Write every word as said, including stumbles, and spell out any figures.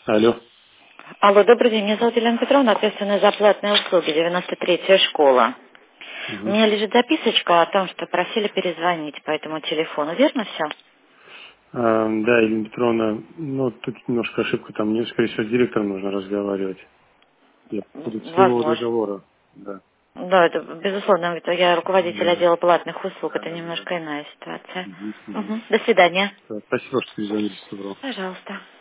Алло. Алло, добрый день. Меня зовут Елена Петровна, ответственная за платные услуги, девяносто третья школа. У Мгм. меня лежит записочка о том, что просили перезвонить по этому телефону. Верно все? А, да, Елена Петровна, ну, тут немножко ошибка, там мне, скорее всего, с директором нужно разговаривать. Я по целевого Возможно. договора. Да. Да, это безусловно. Это я руководитель Да, отдела платных услуг. да, Это да, да. немножко иная ситуация. Мгм, мгм. Мгм. До свидания. Да, спасибо, что перезвонили. Доброго. Пожалуйста.